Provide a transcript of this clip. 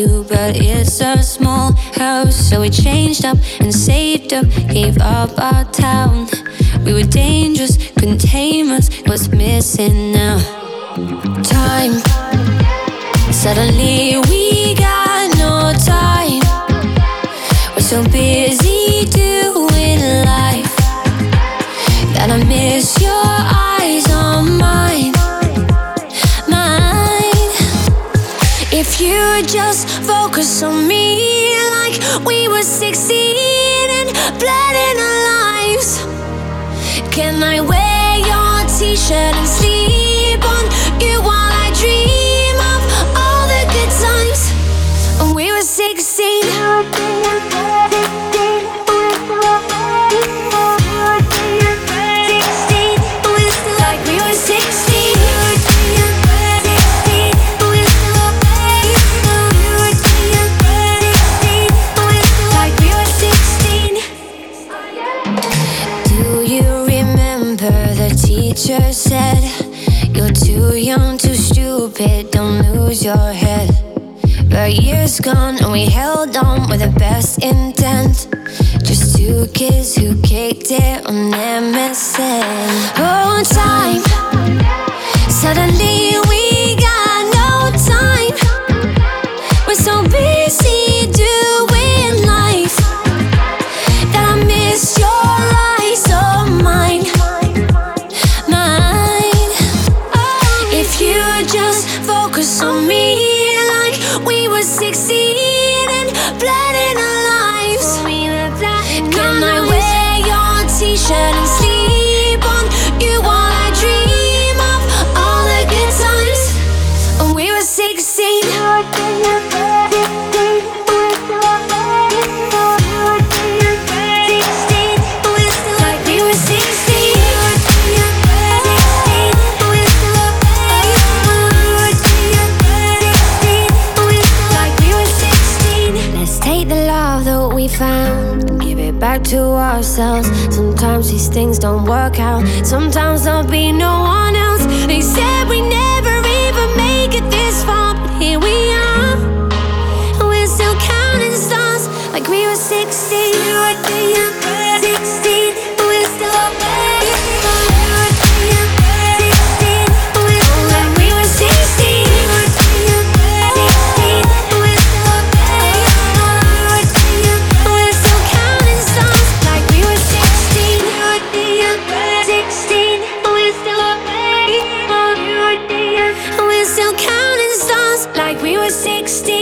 you, but it's a small house. So we changed up and saved up, gave up our town. We were dangerous, couldn't tame us. What's missing now? Time. Suddenly we got no time. We're so busy doing life that I miss your eyes on mine. If you just focus on me like we were 16 and blood in our lives. Can I wear your t-shirt and sleep on you while I dream of all the good times when we were 16? Like we were 16. Teacher said, you're too young, too stupid, don't lose your head. But years gone and we held on with the best intent. Just two kids who kicked it on MSN. Oh, time. Suddenly we got no time. We're so busy doing life that I miss your eyes on mine. Just focus on me like we were 16 and blood in our lives. Can I wear your t-shirt and sleep on you while I dream of all the good times when we were 16? Like we were 16. We found and give it back to ourselves. Sometimes these things don't work out. Sometimes there'll be no one else. They said we never even make it this far, but here we are, and we're still counting stars like we were 16. 16, we're still up there. Like we were 16.